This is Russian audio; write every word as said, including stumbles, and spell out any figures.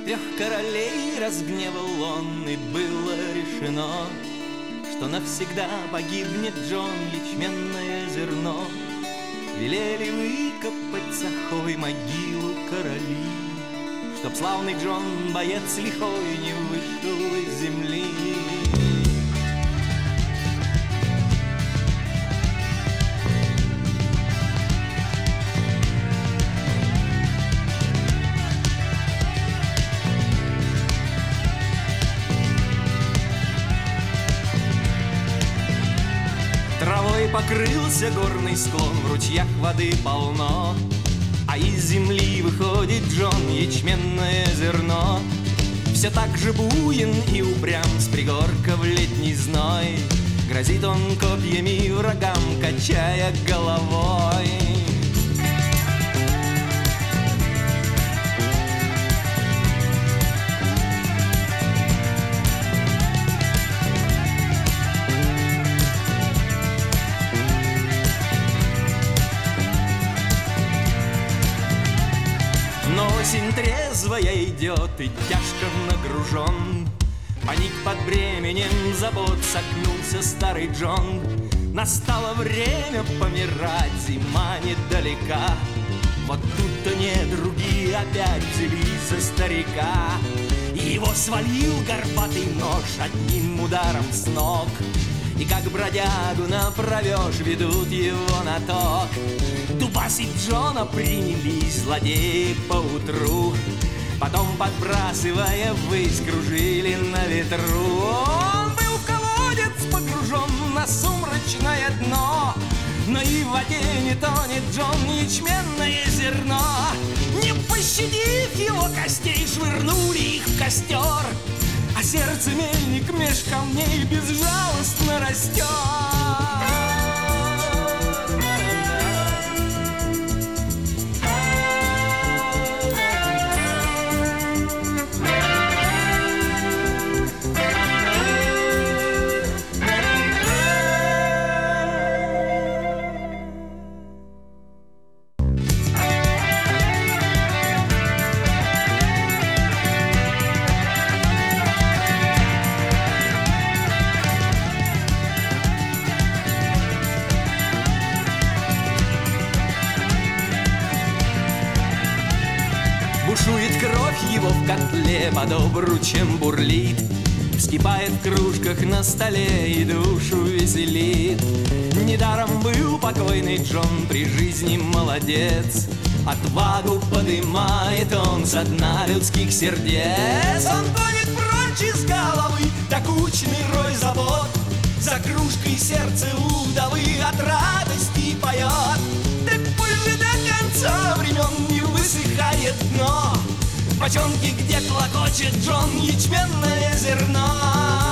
Трех королей разгневал он, и было решено, что навсегда погибнет Джон, ячменное зерно. Велели выкопать с охой могилу короли, чтоб славный Джон, боец лихой, не вышел из земли. Травой покрылся горный склон, в ручьях воды полно, а из земли выходит Джон, ячменное зерно. Все так же буен и упрям, с пригорка в летний зной. Грозит он копьями врагам, качая головой. Но осень трезвая идет и тяжко нагружен. Паник под бременем забот, согнулся старый Джон. Настало время помирать, зима недалека. Вот тут-то недруги опять взялись за старика. Его свалил горбатый нож одним ударом с ног. И как бродягу направешь, ведут его на ток. Дубасить Джона принялись злодеи поутру, потом, подбрасывая ввысь, кружили на ветру. Он был в колодец погружен на сумрачное дно, но и в воде не тонет Джон, ячменное зерно. Не пощадив его костей, швырнули их в костер, а сердце мельник меж камней безжалостно растет. Бушует кровь его в котле, под обручем бурлит, вскипает в кружках на столе и душу веселит. Недаром был покойный Джон при жизни молодец, отвагу подымает он со дна людских сердец. Он гонит прочь из головы докучный рой забот, за кружкой сердце у вдовы от радости поет. Так пусть же до конца времен не высыхает дно, в бочонке, где клокочет Джон, ячменное зерно.